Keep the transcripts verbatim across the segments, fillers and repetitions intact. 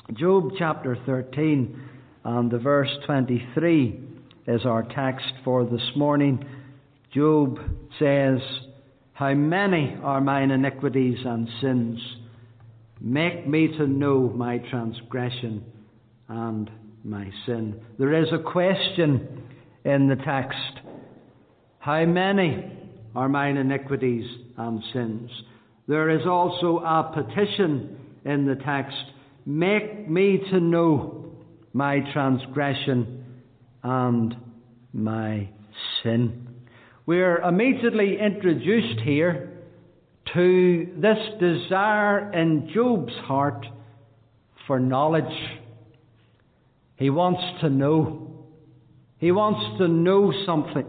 Job chapter thirteen and the verse twenty-three is our text for this morning. Job says, "How many are mine iniquities and sins? Make me to know my transgression and my sin." There is a question in the text. How many are mine iniquities and sins? There is also a petition in the text. Make me to know my transgression and my sin. We're immediately introduced here to this desire in Job's heart for knowledge. He wants to know. He wants to know something.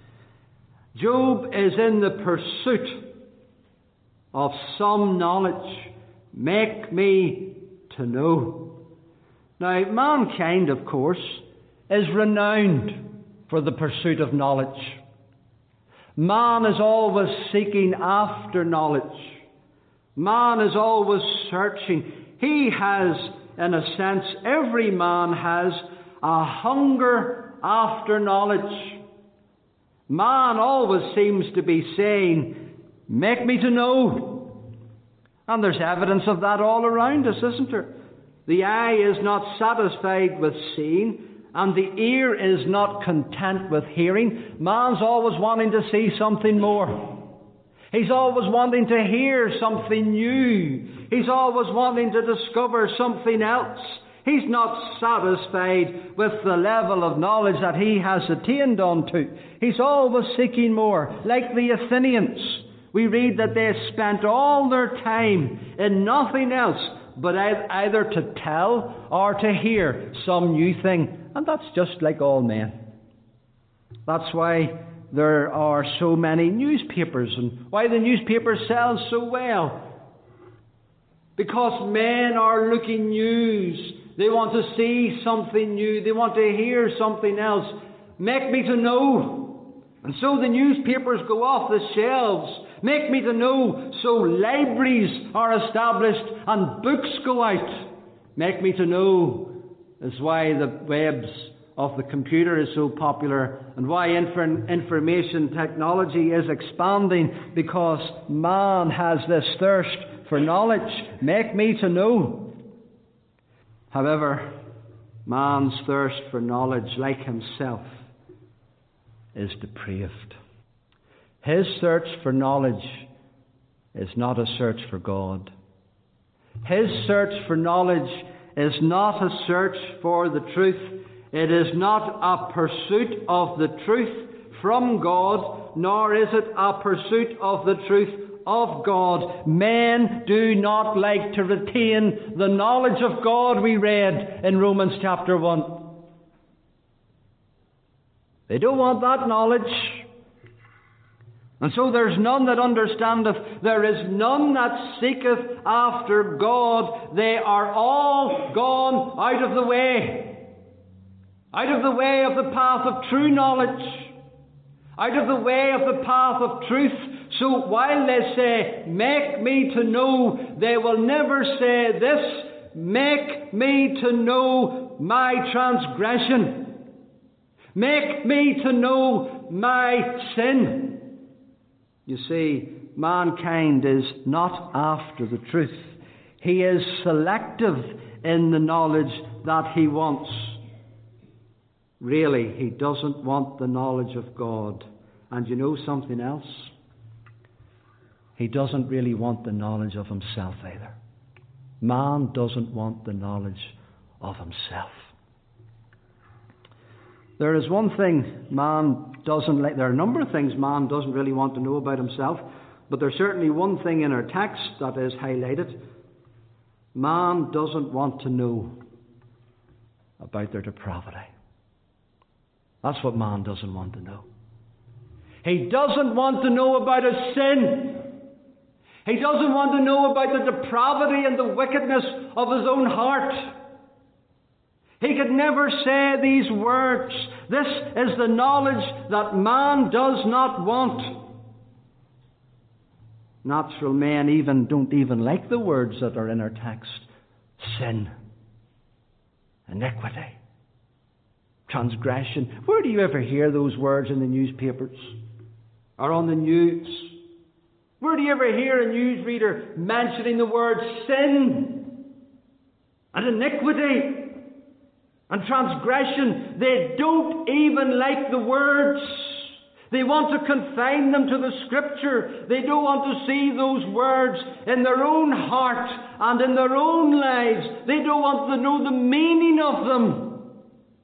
Job is in the pursuit of some knowledge. Make me to know. Now, mankind, of course, is renowned for the pursuit of knowledge. Man is always seeking after knowledge. Man is always searching. He has, in a sense, every man has a hunger after knowledge. Man always seems to be saying, make me to know. And there's evidence of that all around us, isn't there? The eye is not satisfied with seeing, and the ear is not content with hearing. Man's always wanting to see something more. He's always wanting to hear something new. He's always wanting to discover something else. He's not satisfied with the level of knowledge that he has attained unto. He's always seeking more. Like the Athenians, we read that they spent all their time in nothing else but either to tell or to hear some new thing. And that's just like all men. That's why there are so many newspapers and why the newspapers sell so well. Because men are looking news. They want to see something new. They want to hear something else. Make me to know. And so the newspapers go off the shelves. Make me to know. So libraries are established and books go out. Make me to know is why the webs of the computer is so popular and why infor- information technology is expanding, because man has this thirst for knowledge. Make me to know. However, man's thirst for knowledge, like himself, is depraved. His search for knowledge is not a search for God. His search for knowledge is not a search for the truth. It is not a pursuit of the truth from God, nor is it a pursuit of the truth of God. Men do not like to retain the knowledge of God we read in Romans chapter one. They don't want that knowledge. And so there's none that understandeth, there is none that seeketh after God. They are all gone out of the way. Out of the way of the path of true knowledge. Out of the way of the path of truth. So while they say, make me to know, they will never say this, make me to know my transgression. Make me to know my sin. You see, mankind is not after the truth. He is selective in the knowledge that he wants. Really, he doesn't want the knowledge of God. And you know something else? He doesn't really want the knowledge of himself either. Man doesn't want the knowledge of himself. There is one thing man doesn't like. There are a number of things man doesn't really want to know about himself, but there's certainly one thing in our text that is highlighted. Man doesn't want to know about their depravity. That's what man doesn't want to know. He doesn't want to know about his sin. He doesn't want to know about the depravity and the wickedness of his own heart. He could never say these words. This is the knowledge that man does not want. Natural men even don't even like the words that are in our text. Sin. iniquity, transgression. Where do you ever hear those words in the newspapers or on the news? Where do you ever hear a newsreader mentioning the words sin and iniquity and transgression? They don't even like the words. They want to confine them to the Scripture. They don't want to see those words in their own heart and in their own lives. They don't want to know the meaning of them.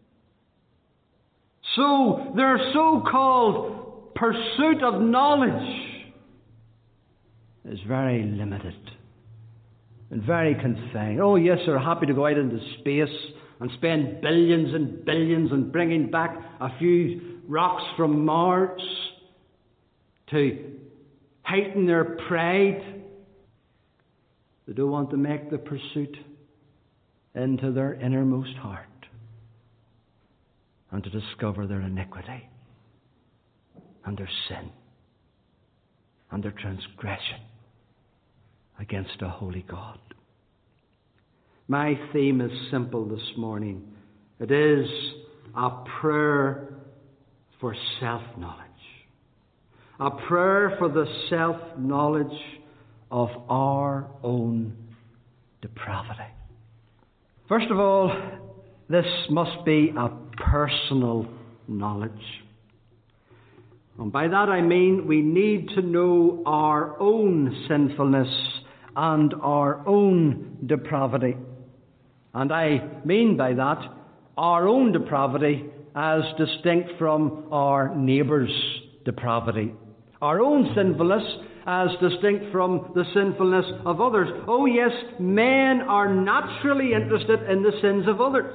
So their so-called pursuit of knowledge is very limited and very confined. Oh yes, they're happy to go out into space and spend billions and billions and bringing back a few rocks from Mars to heighten their pride. They don't want to make the pursuit into their innermost heart and to discover their iniquity and their sin and their transgression against a holy God. My theme is simple this morning. It is a prayer for self-knowledge. A prayer for the self-knowledge of our own depravity. First of all, this must be a personal knowledge. And by that I mean we need to know our own sinfulness and our own depravity. And I mean by that our own depravity as distinct from our neighbour's depravity. Our own sinfulness as distinct from the sinfulness of others. Oh yes, men are naturally interested in the sins of others.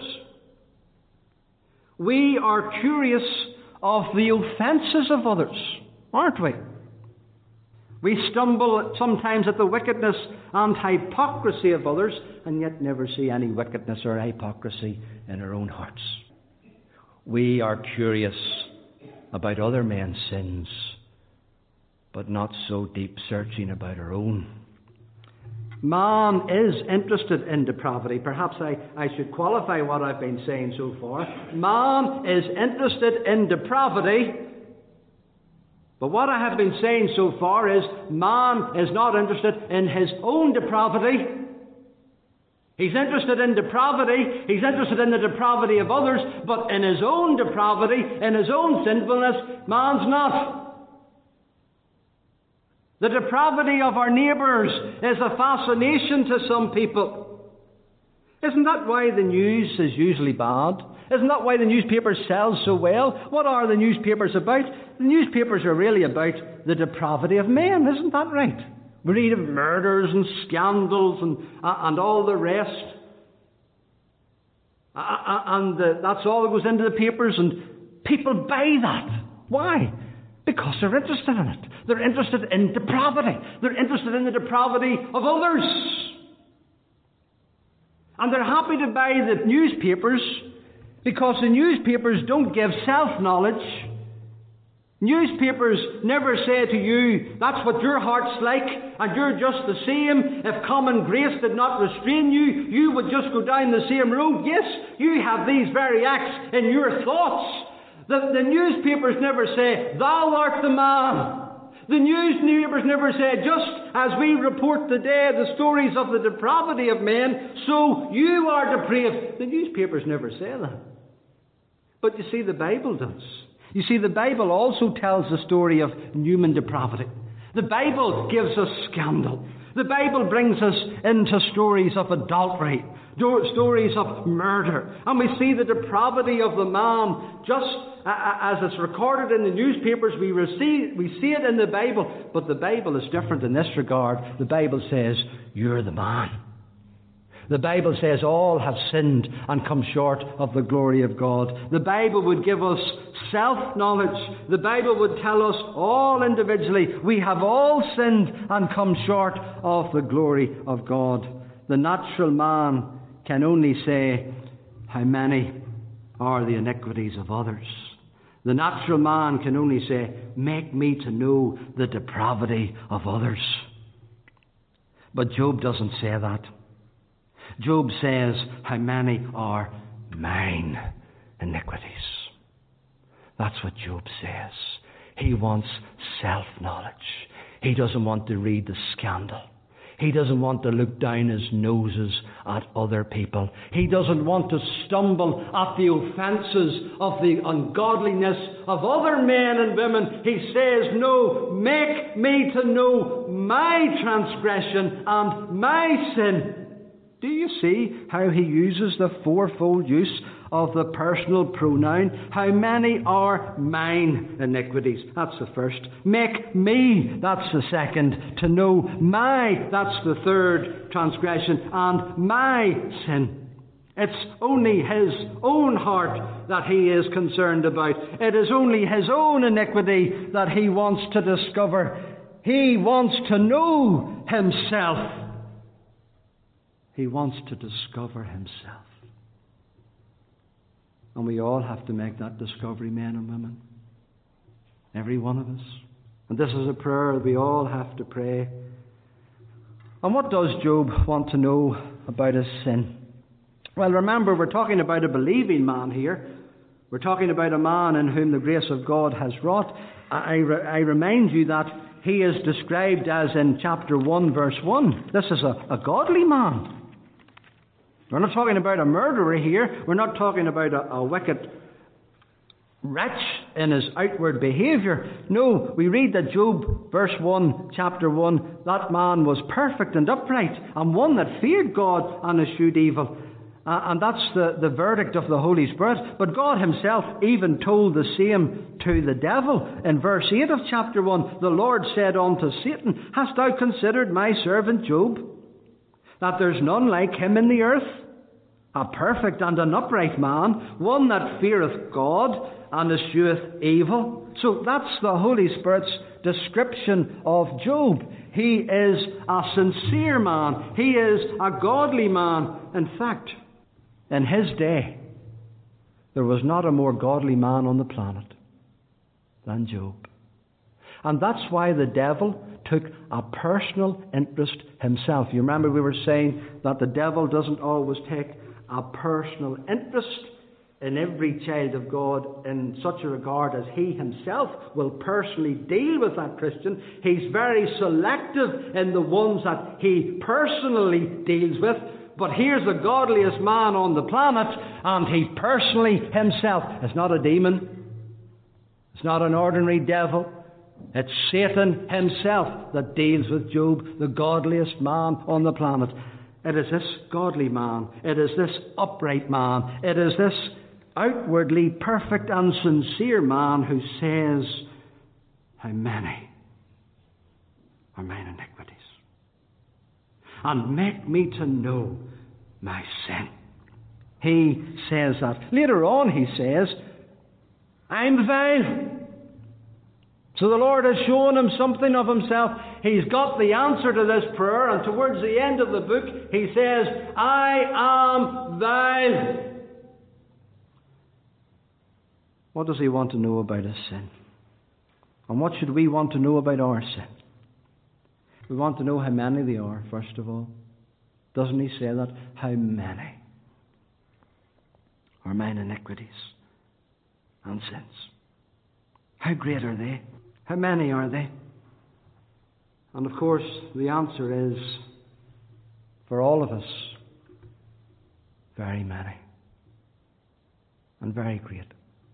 We are curious of the offences of others, aren't we? We stumble sometimes at the wickedness and hypocrisy of others, and yet never see any wickedness or hypocrisy in our own hearts. We are curious about other men's sins, but not so deep searching about our own. Man is interested in depravity. Perhaps I, I should qualify what I've been saying so far. Man is interested in depravity. But what I have been saying so far is man is not interested in his own depravity. He's interested in depravity. He's interested in the depravity of others. But in his own depravity, in his own sinfulness, man's not. The depravity of our neighbours is a fascination to some people. Isn't that why the news is usually bad? Isn't that why the newspapers sell so well? What are the newspapers about? The newspapers are really about the depravity of men. Isn't that right? We read of murders and scandals and, uh, and all the rest. Uh, and uh, that's all that goes into the papers, and people buy that. Why? Because they're interested in it. They're interested in depravity. They're interested in the depravity of others. And they're happy to buy the newspapers because the newspapers don't give self-knowledge. Newspapers never say to you, that's what your heart's like, and you're just the same. If common grace did not restrain you, you would just go down the same road. Yes, you have these very acts in your thoughts. The, the newspapers never say, thou art the man. The newspapers never say, just as we report today the stories of the depravity of men, so you are depraved. The newspapers never say that. But you see, the Bible does. You see, the Bible also tells the story of human depravity. The Bible gives us scandal. The Bible brings us into stories of adultery, stories of murder. And we see the depravity of the man just as it's recorded in the newspapers. We, receive, we see it in the Bible. But the Bible is different in this regard. The Bible says, you're the man. The Bible says all have sinned and come short of the glory of God. The Bible would give us self-knowledge. The Bible would tell us all individually, we have all sinned and come short of the glory of God. The natural man can only say, how many are the iniquities of others? The natural man can only say, make me to know the depravity of others. But Job doesn't say that. Job says, how many are mine iniquities. That's what Job says. He wants self-knowledge. He doesn't want to read the scandal. He doesn't want to look down his noses at other people. He doesn't want to stumble at the offences of the ungodliness of other men and women. He says, no, make me to know my transgression and my sin. Do you see how he uses the fourfold use of the personal pronoun? How many are mine iniquities? That's the first. Make me, that's the second. To know my, that's the third transgression. And my sin. It's only his own heart that he is concerned about. It is only his own iniquity that he wants to discover. He wants to know himself. He wants to discover himself. And we all have to make that discovery, men and women. Every one of us. And this is a prayer we all have to pray. And what does Job want to know about his sin? Well, remember, we're talking about a believing man here. We're talking about a man in whom the grace of God has wrought. I, re- I remind you that he is described as in chapter one, verse one. This is a, a godly man. We're not talking about a murderer here. We're not talking about a, a wicked wretch in his outward behaviour. No, we read that Job, verse one, chapter one, that man was perfect and upright, and one that feared God and eschewed evil. Uh, and that's the, the verdict of the Holy Spirit. But God himself even told the same to the devil. In verse eight of chapter one, the Lord said unto Satan, hast thou considered my servant Job, that there's none like him in the earth? A perfect and an upright man, one that feareth God and escheweth evil. So that's the Holy Spirit's description of Job. He is a sincere man. He is a godly man. In fact, in his day, there was not a more godly man on the planet than Job. And that's why the devil took a personal interest himself. You remember we were saying that the devil doesn't always take a personal interest in every child of God in such a regard as he himself will personally deal with that Christian. He's very selective in the ones that he personally deals with. But here's the godliest man on the planet, and he personally himself is not a demon. It's not an ordinary devil. It's Satan himself that deals with Job, the godliest man on the planet. It is this godly man. It is this upright man. It is this outwardly perfect and sincere man who says, how many are mine iniquities? And make me to know my sin. He says that. Later on he says, I'm vile. So the Lord has shown him something of himself. He's got the answer to this prayer, and towards the end of the book he says, I am vile. What does he want to know about his sin? And what should we want to know about our sin? We want to know how many they are, first of all. Doesn't he say that? How many are mine iniquities and sins? How great are they? How many are they? And of course, the answer is, for all of us, very many. And very great.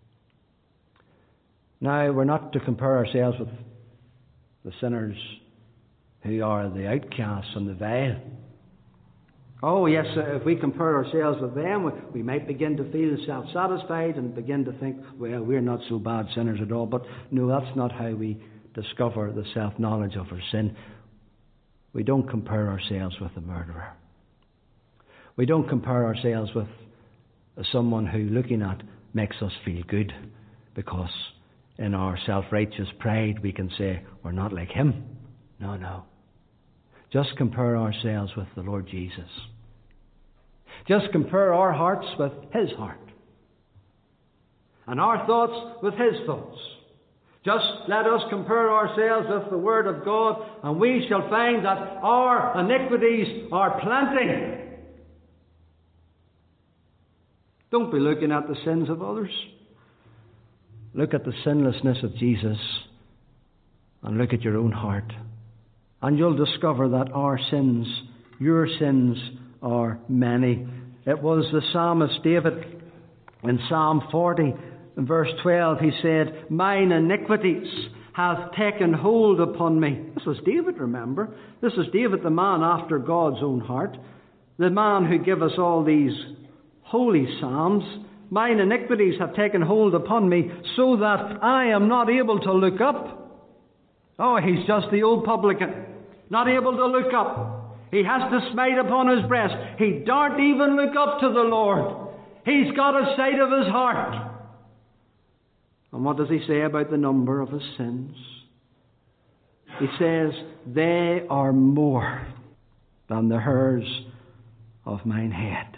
Now, we're not to compare ourselves with the sinners who are the outcasts and the vile. Oh yes, if we compare ourselves with them, we might begin to feel self-satisfied and begin to think, well, we're not so bad sinners at all. But no, that's not how we discover the self-knowledge of our sin. We don't compare ourselves with a murderer. We don't compare ourselves with someone who, looking at, makes us feel good, because in our self-righteous pride we can say, we're not like him. No, no. Just compare ourselves with the Lord Jesus. Just compare our hearts with his heart. And our thoughts with his thoughts. Just let us compare ourselves with the Word of God, and we shall find that our iniquities are plenty. Don't be looking at the sins of others. Look at the sinlessness of Jesus and look at your own heart. And you'll discover that our sins, your sins, are many. It was the psalmist David in Psalm forty, in verse twelve, he said, "Mine iniquities hath taken hold upon me." This was David, remember. This is David, the man after God's own heart. The man who gave us all these holy psalms. "Mine iniquities have taken hold upon me, so that I am not able to look up." Oh, he's just the old publican, not able to look up. He has to smite upon his breast. He daren't even look up to the Lord. He's got a sight of his heart. And what does he say about the number of his sins? He says, "They are more than the hairs of mine head."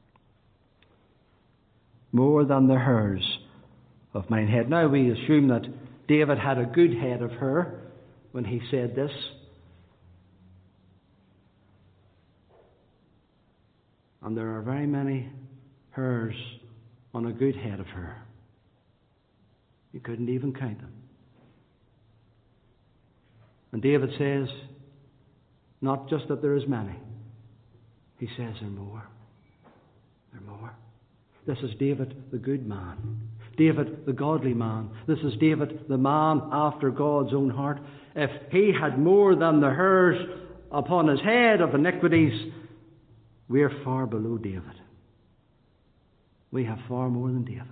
More than the hairs of mine head. Now we assume that David had a good head of hair when he said this. And there are very many hairs on a good head of hair. You couldn't even count them. And David says, not just that there is many. He says there are more. There are more. This is David, the good man. David, the godly man. This is David, the man after God's own heart. If he had more than the hairs upon his head of iniquities, we're far below David. We have far more than David.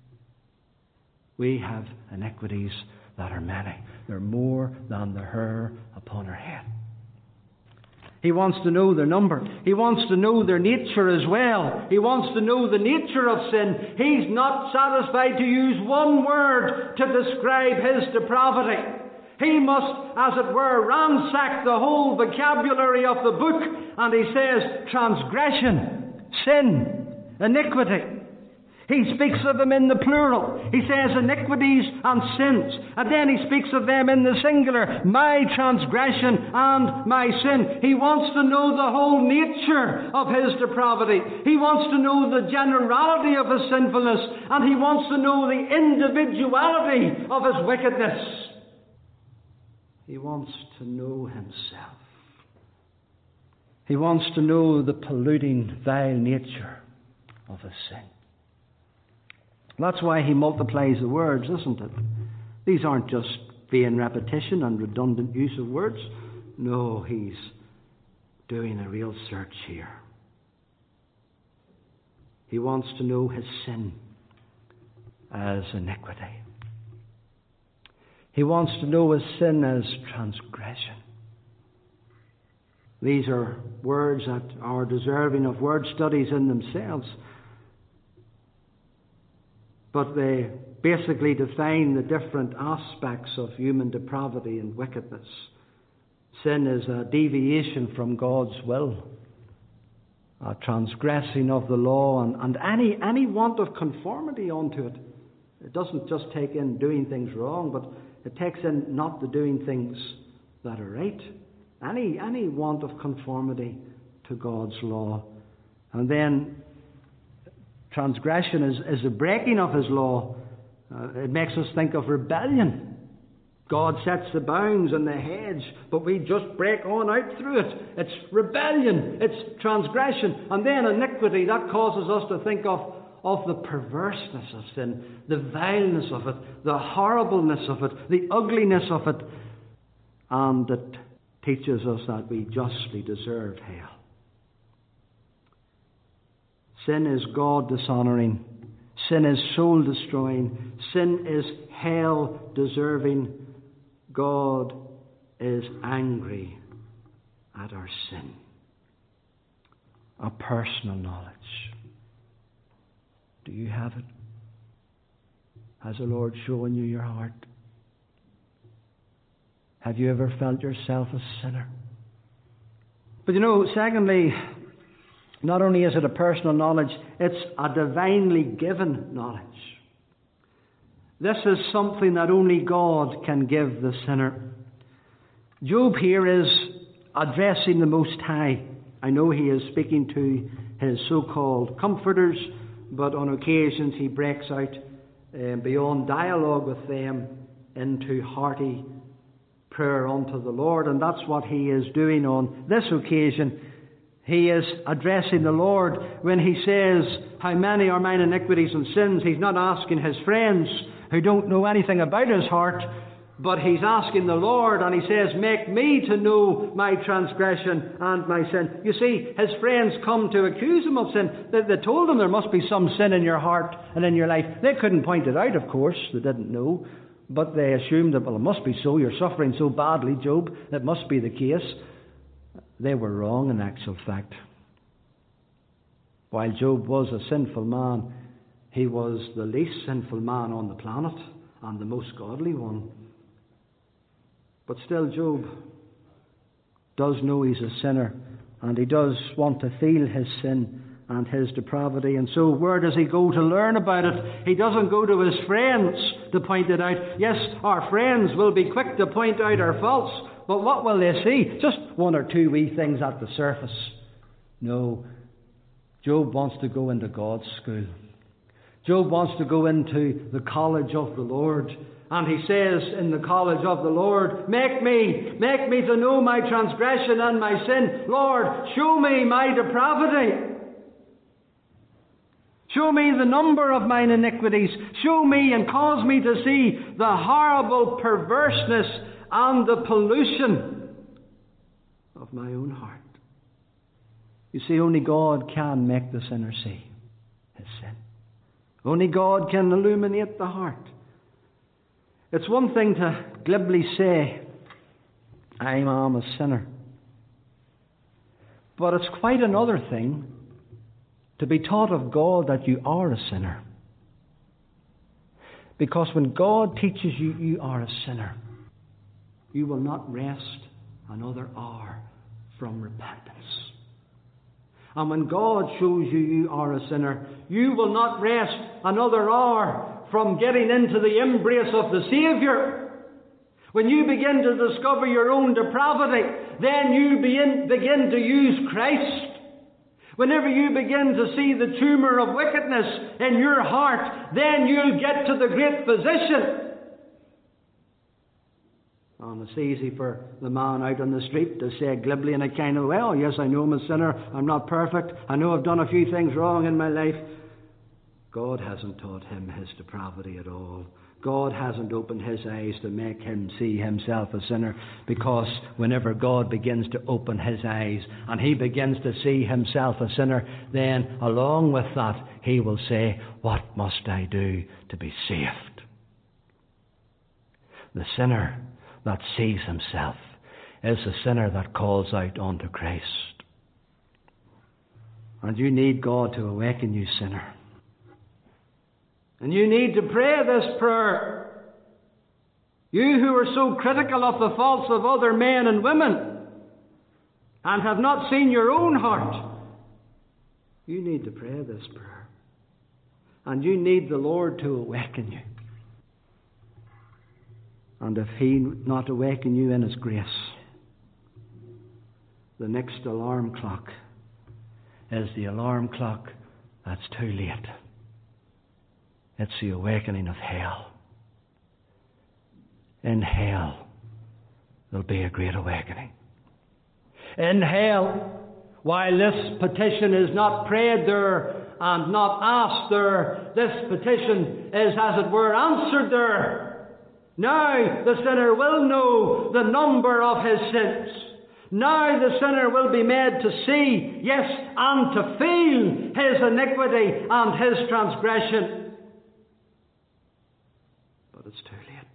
We have iniquities that are many. They're more than the hair upon our head. He wants to know their number. He wants to know their nature as well. He wants to know the nature of sin. He's not satisfied to use one word to describe his depravity. He must, as it were, ransack the whole vocabulary of the book. And he says, transgression, sin, iniquity. He speaks of them in the plural. He says iniquities and sins. And then he speaks of them in the singular, my transgression and my sin. He wants to know the whole nature of his depravity. He wants to know the generality of his sinfulness. And he wants to know the individuality of his wickedness. He wants to know himself. He wants to know the polluting, vile nature of his sin. That's why he multiplies the words, isn't it? These aren't just vain repetition and redundant use of words. No, he's doing a real search here. He wants to know his sin as iniquity. He wants to know his sin as transgression. These are words that are deserving of word studies in themselves. But they basically define the different aspects of human depravity and wickedness. Sin is a deviation from God's will, a transgressing of the law, and, and any, any want of conformity onto it. It doesn't just take in doing things wrong, but it takes in not the doing things that are right. Any, any want of conformity to God's law. And then transgression is, is a breaking of his law. Uh, it makes us think of rebellion. God sets the bounds and the hedge, but we just break on out through it. It's rebellion. It's transgression. And then iniquity. That causes us to think of, of the perverseness of sin, the vileness of it, the horribleness of it, the ugliness of it. And it teaches us that we justly deserve hell. Sin is God-dishonouring. Sin is soul-destroying. Sin is hell-deserving. God is angry at our sin. A personal knowledge. Do you have it? Has the Lord shown you your heart? Have you ever felt yourself a sinner? But you know, secondly, not only is it a personal knowledge, it's a divinely given knowledge. This is something that only God can give the sinner. Job here is addressing the Most High. I know he is speaking to his so-called comforters, but on occasions he breaks out uh, beyond dialogue with them into hearty prayer unto the Lord, and that's what he is doing on this occasion. He is addressing the Lord when he says, how many are mine iniquities and sins? He's not asking his friends who don't know anything about his heart, but he's asking the Lord, and he says, make me to know my transgression and my sin. You see, his friends come to accuse him of sin. They, they told him there must be some sin in your heart and in your life. They couldn't point it out, of course. They didn't know. But they assumed that, well, it must be so. You're suffering so badly, Job. It must be the case. They were wrong in actual fact. While Job was a sinful man, he was the least sinful man on the planet and the most godly one. But still, Job does know he's a sinner, and he does want to feel his sin and his depravity. And so where does he go to learn about it? He doesn't go to his friends to point it out. Yes, our friends will be quick to point out our faults, but what will they see? Just one or two wee things at the surface. No, Job wants to go into God's school. Job wants to go into the college of the Lord. And he says in the college of the Lord, make me, make me to know my transgression and my sin. Lord, show me my depravity. Show me the number of mine iniquities. Show me and cause me to see the horrible perverseness and the pollution of my own heart. You see, only God can make the sinner see his sin. Only God can illuminate the heart. It's one thing to glibly say, I am a sinner. But it's quite another thing to be taught of God that you are a sinner. Because when God teaches you you are a sinner, you will not rest another hour from repentance. And when God shows you you are a sinner, you will not rest another hour from getting into the embrace of the Saviour. When you begin to discover your own depravity, then you begin, begin to use Christ. Whenever you begin to see the tumour of wickedness in your heart, then you'll get to the great physician. And it's easy for the man out on the street to say glibly in a kind of way, oh yes, I know I'm a sinner, I'm not perfect, I know I've done a few things wrong in my life. God hasn't taught him his depravity at all. God hasn't opened his eyes to make him see himself a sinner, because whenever God begins to open his eyes and he begins to see himself a sinner, then along with that he will say, what must I do to be saved? The sinner that sees himself is the sinner that calls out unto Christ. And you need God to awaken you, sinner. And you need to pray this prayer. You who are so critical of the faults of other men and women and have not seen your own heart, you need to pray this prayer. And you need the Lord to awaken you. And if he not awaken you in his grace, the next alarm clock is the alarm clock that's too late. It's the awakening of hell. In hell, there'll be a great awakening. In hell, while this petition is not prayed there and not asked there, this petition is, as it were, answered there. Now the sinner will know the number of his sins. Now the sinner will be made to see, yes, and to feel his iniquity and his transgression. It's too late.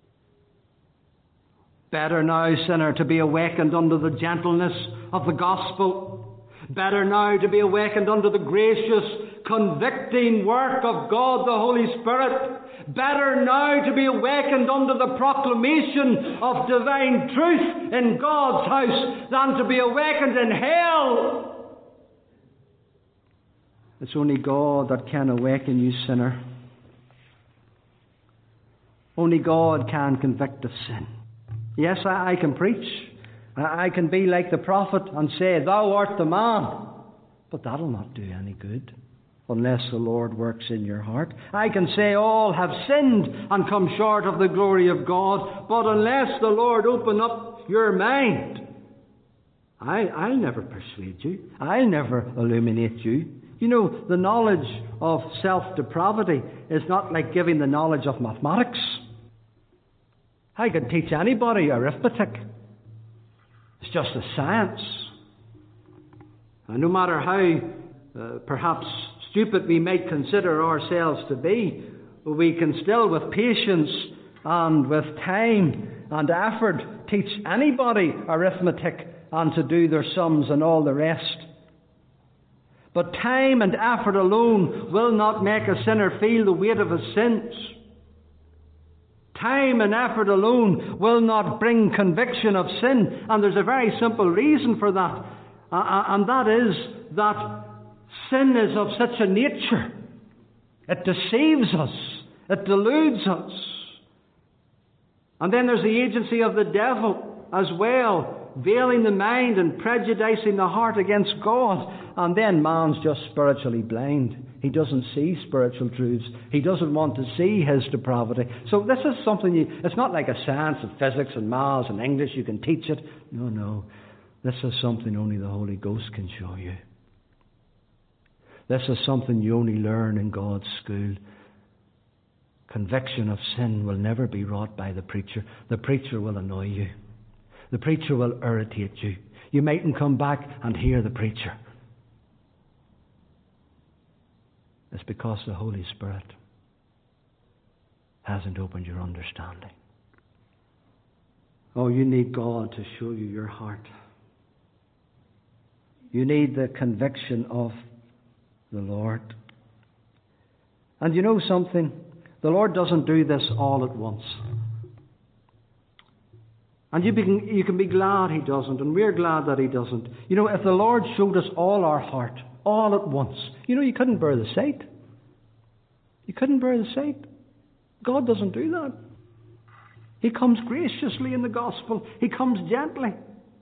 Better now, sinner, to be awakened under the gentleness of the gospel. Better now to be awakened under the gracious, convicting work of God the Holy Spirit. Better now to be awakened under the proclamation of divine truth in God's house than to be awakened in hell. It's only God that can awaken you, sinner. Only God can convict of sin. Yes, I, I can preach. I, I can be like the prophet and say, thou art the man. But that'll not do any good. unless the Lord works in your heart. I can say all have sinned and come short of the glory of God, but unless the Lord open up your mind, I, I'll never persuade you. I'll never illuminate you. You know, the knowledge of self-depravity is not like giving the knowledge of mathematics. I can teach anybody arithmetic. It's just a science. And no matter how uh, perhaps stupid we might consider ourselves to be, we can still, with patience and with time and effort, teach anybody arithmetic and to do their sums and all the rest. But time and effort alone will not make a sinner feel the weight of his sins. Time and effort alone will not bring conviction of sin. And there's a very simple reason for that. Uh, and that is that sin is of such a nature. It deceives us. It deludes us. And then there's the agency of the devil as well, veiling the mind and prejudicing the heart against God. And then man's just spiritually blind. He doesn't see spiritual truths. He doesn't want to see his depravity. So this is something you, it's not like a science of physics and maths and English, you can teach it. No, no. This is something only the Holy Ghost can show you. This is something you only learn in God's school. Conviction of sin will never be wrought by the preacher. The preacher will annoy you. The preacher will irritate you. You mightn't come back and hear the preacher. It's because the Holy Spirit hasn't opened your understanding. Oh, you need God to show you your heart. You need the conviction of the Lord. And you know something? The Lord doesn't do this all at once. And you can, you can be glad He doesn't, and we're glad that He doesn't. You know, if the Lord showed us all our heart, all at once, you know, you couldn't bear the sight. You couldn't bear the sight. God doesn't do that. He comes graciously in the gospel. He comes gently.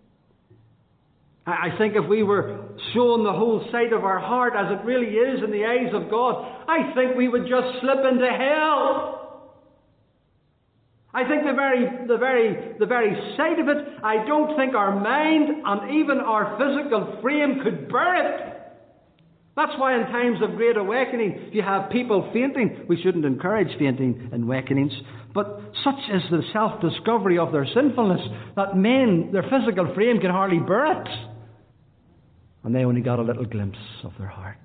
I think if we were shown the whole sight of our heart as it really is in the eyes of God, I think we would just slip into hell. I think the very, the very, the very sight of it, I don't think our mind and even our physical frame could bear it. That's why in times of great awakening, you have people fainting. We shouldn't encourage fainting in awakenings, but such is the self-discovery of their sinfulness that men, their physical frame can hardly bear it. And they only got a little glimpse of their heart.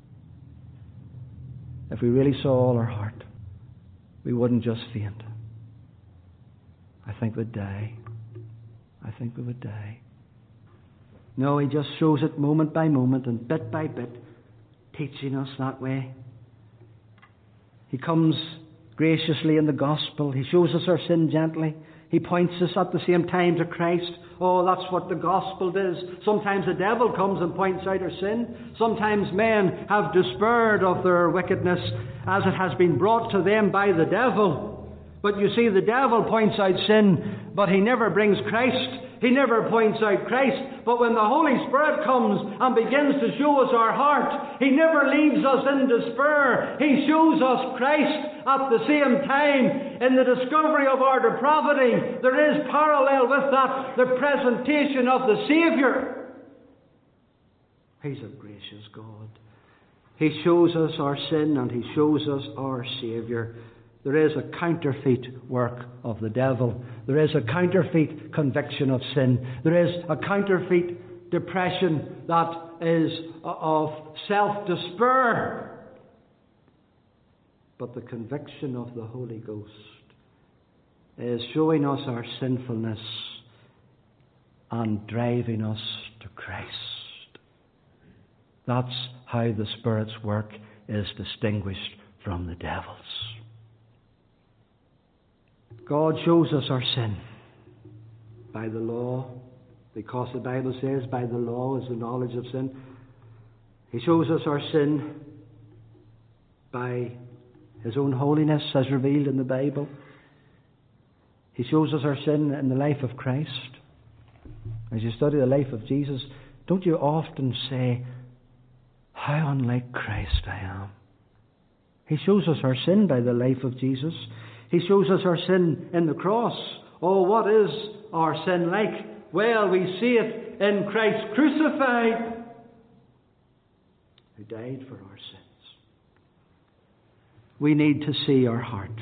If we really saw all our heart, we wouldn't just faint. I think we'd die. I think we would die. No, He just shows it moment by moment and bit by bit, teaching us that way. He comes graciously in the gospel. He shows us our sin gently. He points us at the same time to Christ. Oh, that's what the gospel does. Sometimes the devil comes and points out our sin. Sometimes men have despaired of their wickedness as it has been brought to them by the devil. But you see, the devil points out sin, but he never brings Christ. He never points out Christ. But when the Holy Spirit comes and begins to show us our heart, He never leaves us in despair. He shows us Christ at the same time. In the discovery of our depravity, there is parallel with that the presentation of the Saviour. He's a gracious God. He shows us our sin and He shows us our Saviour. There is a counterfeit work of the devil. There is a counterfeit conviction of sin. There is a counterfeit depression that is of self-despair. But the conviction of the Holy Ghost is showing us our sinfulness and driving us to Christ. That's how the Spirit's work is distinguished from the devil's. God shows us our sin by the law, because the Bible says by the law is the knowledge of sin. He shows us our sin by His own holiness as revealed in the Bible. He shows us our sin in the life of Christ. As you study the life of Jesus, don't you often say, how unlike Christ I am. He shows us our sin by the life of Jesus. He shows us our sin in the cross. Oh, what is our sin like? Well, we see it in Christ crucified, who died for our sins. We need to see our heart.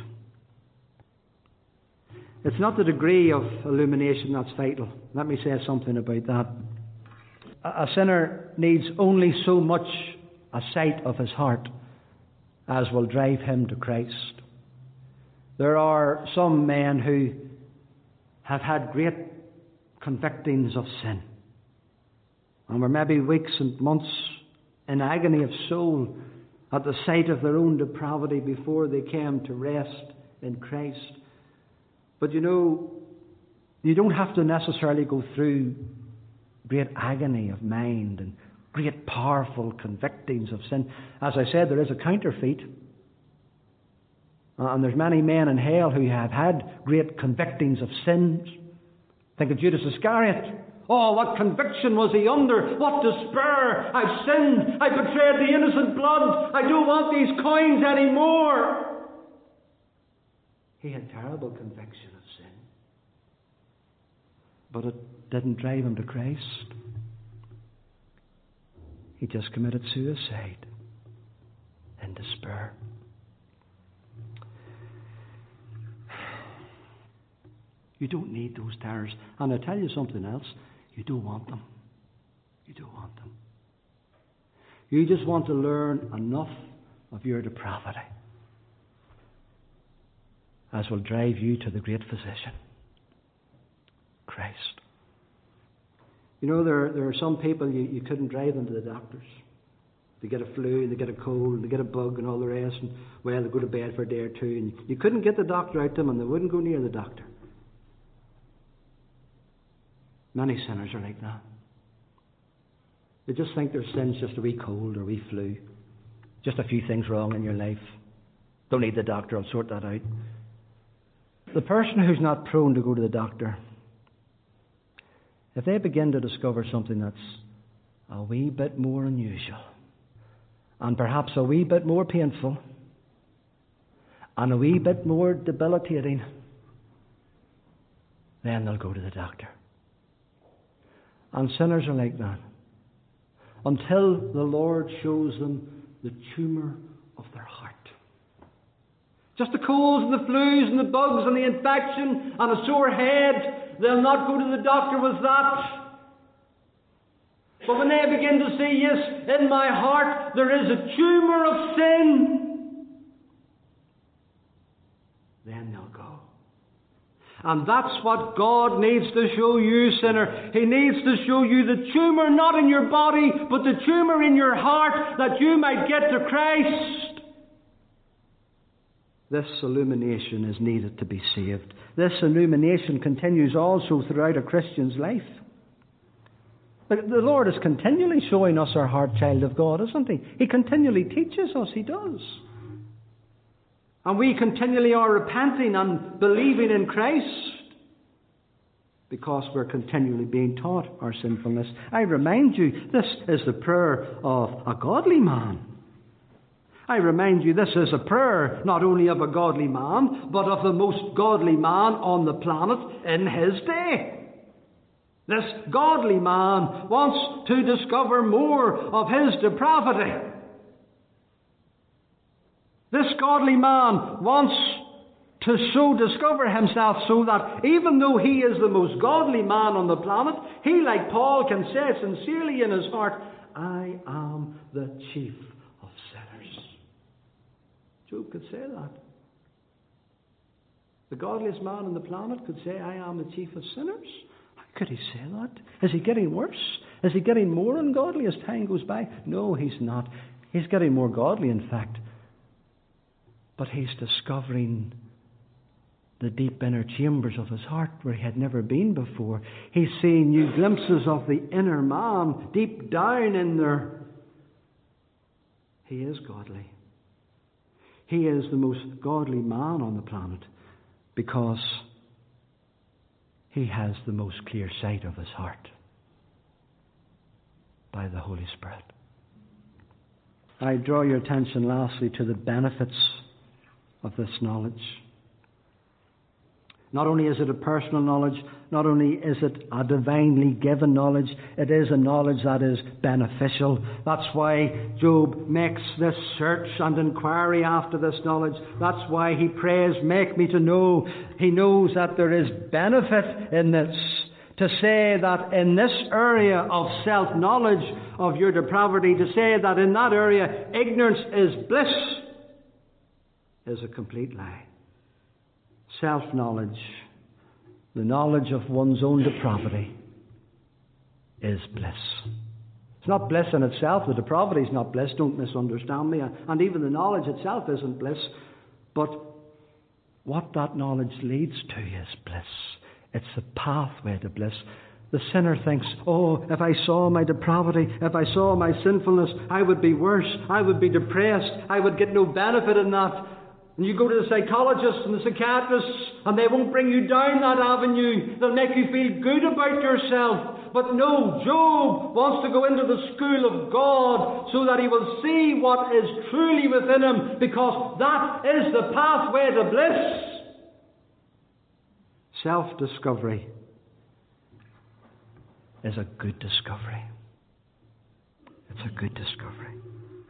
It's not the degree of illumination that's vital. Let me say something about that. A sinner needs only so much a sight of his heart as will drive him to Christ. There are some men who have had great convictings of sin, and were maybe weeks and months in agony of soul at the sight of their own depravity before they came to rest in Christ. But you know, you don't have to necessarily go through great agony of mind and great powerful convictings of sin. As I said, there is a counterfeit. Uh, and there's many men in hell who have had great convictings of sins. Think of Judas Iscariot. Oh, what conviction was he under? What despair! I've sinned. I betrayed the innocent blood. I don't want these coins anymore. He had terrible conviction of sin. But it didn't drive him to Christ. He just committed suicide in despair. You don't need those terrors. And I'll tell you something else. You don't want them. You don't want them. You just want to learn enough of your depravity as will drive you to the great physician, Christ. You know, there, there are some people you, you couldn't drive them to the doctors. They get a flu, they get a cold, they get a bug and all the rest, and well, they go to bed for a day or two, and you couldn't get the doctor out to them, and they wouldn't go near the doctor. Many sinners are like that. They just think their sin's just a wee cold or a wee flu. Just a few things wrong in your life. Don't need the doctor, I'll sort that out. The person who's not prone to go to the doctor, if they begin to discover something that's a wee bit more unusual, and perhaps a wee bit more painful, and a wee bit more debilitating, then they'll go to the doctor. And sinners are like that. Until the Lord shows them the tumour of their heart. Just the colds and the flus and the bugs and the infection and a sore head, they'll not go to the doctor with that. But when they begin to see, yes, in my heart there is a tumour of sin, then they'll go. And that's what God needs to show you, sinner. He needs to show you the tumour not in your body, but the tumour in your heart, that you might get to Christ. This illumination is needed to be saved. This illumination continues also throughout a Christian's life. But the Lord is continually showing us our heart, child of God, isn't He? He continually teaches us. He does. And we continually are repenting and believing in Christ because we're continually being taught our sinfulness. I remind you, this is the prayer of a godly man. I remind you, this is a prayer not only of a godly man, but of the most godly man on the planet in his day. This godly man wants to discover more of his depravity. This godly man wants to so discover himself so that even though he is the most godly man on the planet, he, like Paul, can say sincerely in his heart, I am the chief of sinners. Job could say that. The godliest man on the planet could say, I am the chief of sinners. How could he say that? Is he getting worse? Is he getting more ungodly as time goes by? No, he's not. He's getting more godly, in fact. But he's discovering the deep inner chambers of his heart where he had never been before. He's seeing new glimpses of the inner man deep down in there. He is godly. He is the most godly man on the planet because he has the most clear sight of his heart by the Holy Spirit. I draw your attention lastly to the benefits of this knowledge. Not only is it a personal knowledge, not only is it a divinely given knowledge, it is a knowledge that is beneficial. That's why Job makes this search and inquiry after this knowledge. That's why he prays, make me to know. He knows that there is benefit in this. To say that in this area of self-knowledge of your depravity, to say that in that area ignorance is bliss, is a complete lie. Self-knowledge, the knowledge of one's own depravity, is bliss. It's not bliss in itself. The depravity is not bliss. Don't misunderstand me. And even the knowledge itself isn't bliss. But what that knowledge leads to is bliss. It's the pathway to bliss. The sinner thinks, oh, if I saw my depravity, if I saw my sinfulness, I would be worse. I would be depressed. I would get no benefit in that. And you go to the psychologists and the psychiatrists, and they won't bring you down that avenue. They'll make you feel good about yourself. But no, Job wants to go into the school of God so that he will see what is truly within him, because that is the pathway to bliss. Self-discovery is a good discovery. It's a good discovery.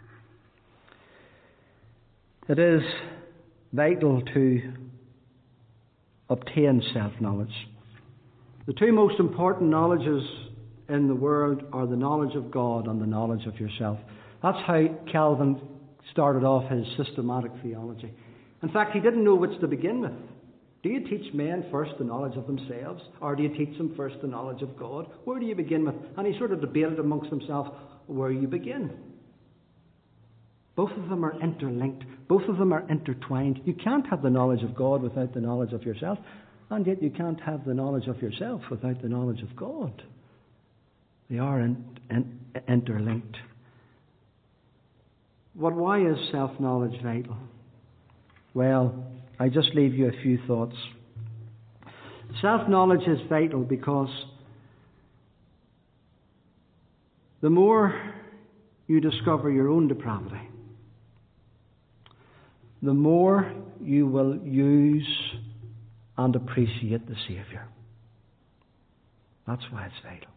It is vital to obtain self-knowledge. The two most important knowledges in the world are the knowledge of God and the knowledge of yourself. That's how Calvin started off his systematic theology. In fact, he didn't know which to begin with. Do you teach men first the knowledge of themselves, or do you teach them first the knowledge of God? Where do you begin with? And he sort of debated amongst himself where you begin. Both of them are interlinked. Both of them are intertwined. You can't have the knowledge of God without the knowledge of yourself. And yet you can't have the knowledge of yourself without the knowledge of God. They are in, in, interlinked. But why is self-knowledge vital? Well, I just leave you a few thoughts. Self-knowledge is vital because the more you discover your own depravity, the more you will use and appreciate the Saviour. That's why it's vital.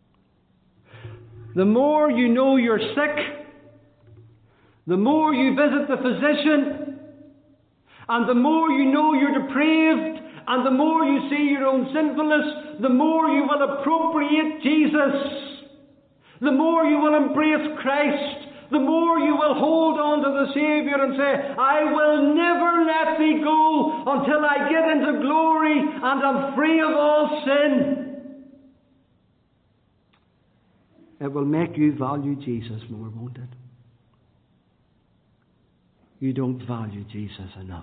The more you know you're sick, the more you visit the physician, and the more you know you're depraved, and the more you see your own sinfulness, the more you will appropriate Jesus. The more you will embrace Christ, the more you will hold on to the Saviour and say, I will never let thee go until I get into glory and am free of all sin. It will make you value Jesus more, won't it? You don't value Jesus enough.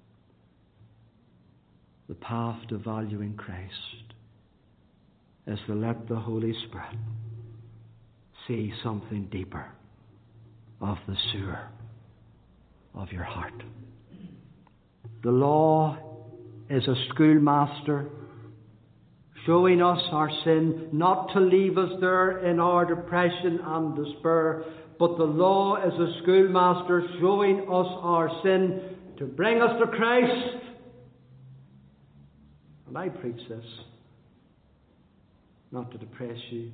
The path to valuing Christ is to let the Holy Spirit see something deeper of the sewer of your heart. The law is a schoolmaster showing us our sin, not to leave us there in our depression and despair, but the law is a schoolmaster showing us our sin to bring us to Christ. And I preach this not to depress you.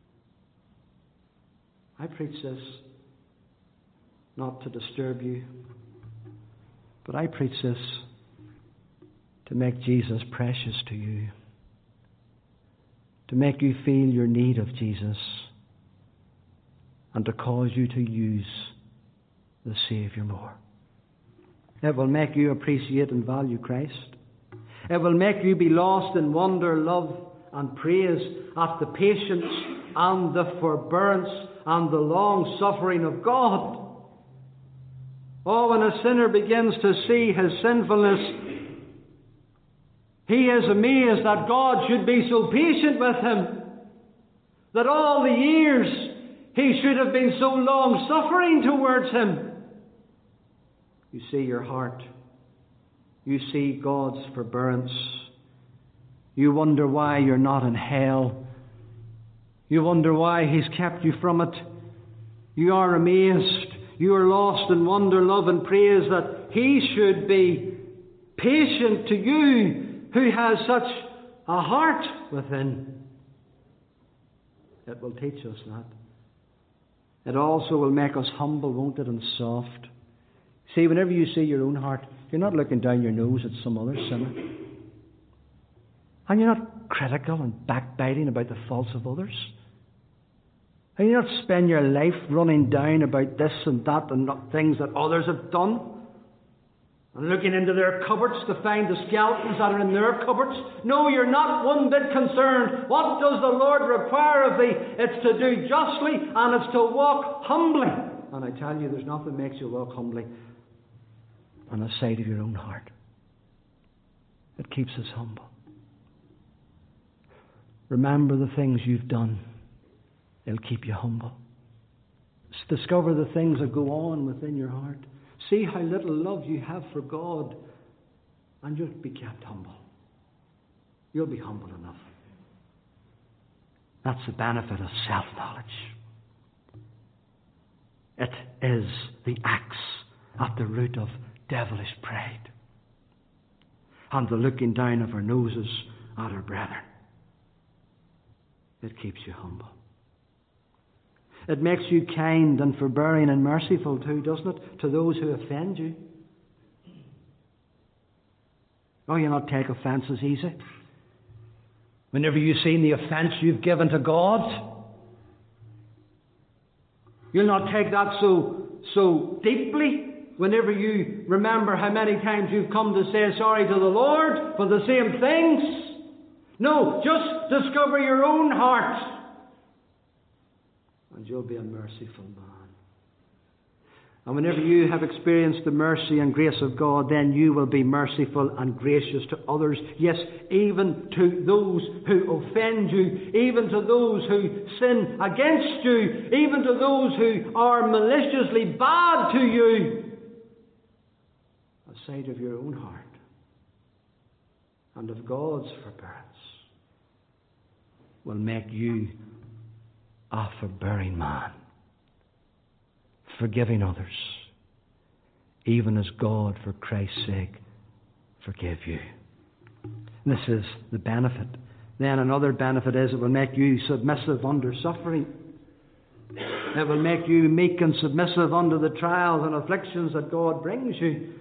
I preach this not to disturb you, but I preach this to make Jesus precious to you, to make you feel your need of Jesus, and to cause you to use the Saviour more. It will make you appreciate and value Christ. It will make you be lost in wonder, love, and praise at the patience and the forbearance and the long suffering of God. Oh, when a sinner begins to see his sinfulness, he is amazed that God should be so patient with him, that all the years he should have been so long suffering towards him. You see your heart. You see God's forbearance. You wonder why you're not in hell. You wonder why he's kept you from it. You are amazed. You are lost in wonder, love and praise that He should be patient to you who has such a heart within. It will teach us that. It also will make us humble, won't it, and soft. See, whenever you see your own heart, you're not looking down your nose at some other sinner. And you're not critical and backbiting about the faults of others. And you not spend your life running down about this and that and things that others have done. And looking into their cupboards to find the skeletons that are in their cupboards. No, you're not one bit concerned. What does the Lord require of thee? It's to do justly and it's to walk humbly. And I tell you, there's nothing makes you walk humbly on the side of your own heart. It keeps us humble. Remember the things you've done. It'll keep you humble. Discover the things that go on within your heart. See how little love you have for God, and you'll be kept humble. You'll be humble enough. That's the benefit of self-knowledge. It is the axe at the root of devilish pride and the looking down of our noses at our brethren. It keeps you humble. It makes you kind and forbearing and merciful too, doesn't it, to those who offend you? Oh, you not take offences easy. Whenever you've seen the offence you've given to God, you'll not take that so so deeply. Whenever you remember how many times you've come to say sorry to the Lord for the same things. No, just discover your own heart. And you'll be a merciful man. And whenever you have experienced the mercy and grace of God, then you will be merciful and gracious to others. Yes, even to those who offend you, even to those who sin against you, even to those who are maliciously bad to you. A sight of your own heart and of God's forbearance will make you a forbearing man, forgiving others, even as God, for Christ's sake, forgave you. This is the benefit. Then another benefit is it will make you submissive under suffering. It will make you meek and submissive under the trials and afflictions that God brings you.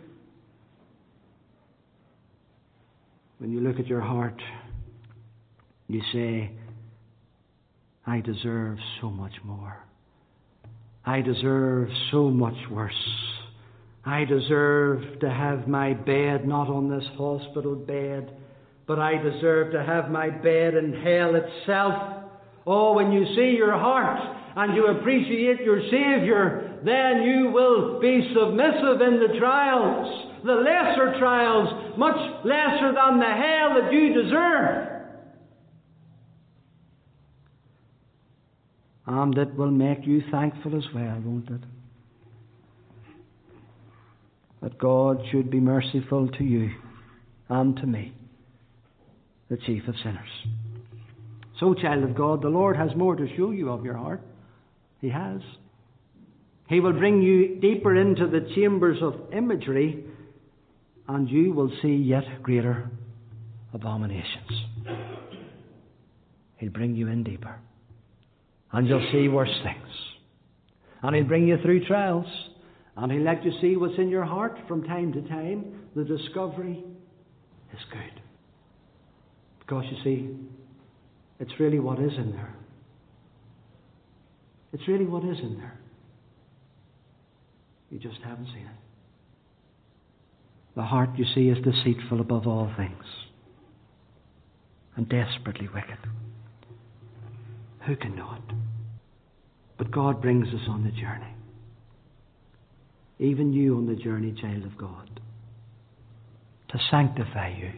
When you look at your heart, you say, I deserve so much more. I deserve so much worse. I deserve to have my bed not on this hospital bed, but I deserve to have my bed in hell itself. Oh, when you see your heart and you appreciate your Saviour, then you will be submissive in the trials. The lesser trials, much lesser than the hell that you deserve. And it will make you thankful as well, won't it? That God should be merciful to you and to me, the chief of sinners. So, child of God, the Lord has more to show you of your heart. He has. He will bring you deeper into the chambers of imagery, and you will see yet greater abominations. He'll bring you in deeper. And you'll see worse things. And He'll bring you through trials. And He'll let you see what's in your heart from time to time. The discovery is good. Because you see, it's really what is in there. It's really what is in there. You just haven't seen it. The heart, you see, is deceitful above all things. And desperately wicked. Who can know it? But God brings us on the journey. Even you on the journey, child of God. To sanctify you.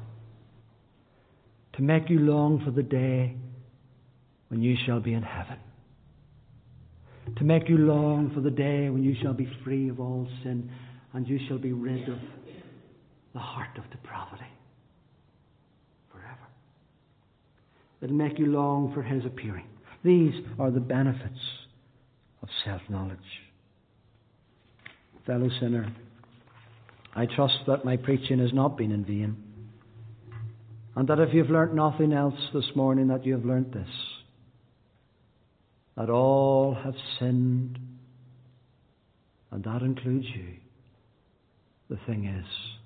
To make you long for the day when you shall be in heaven. To make you long for the day when you shall be free of all sin and you shall be rid of the heart of depravity. It'll make you long for His appearing. These are the benefits of self-knowledge. fellow sinner, I trust that my preaching has not been in vain, and that if you've learnt nothing else this morning, that you have learnt this, that all have sinned, and that includes you. The thing is,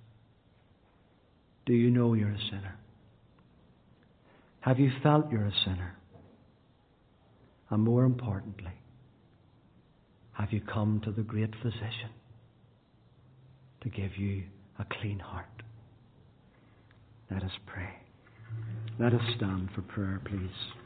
do you know you're a sinner? Have you felt you're a sinner? And more importantly, have you come to the great physician to give you a clean heart? Let us pray. Let us stand for prayer, please.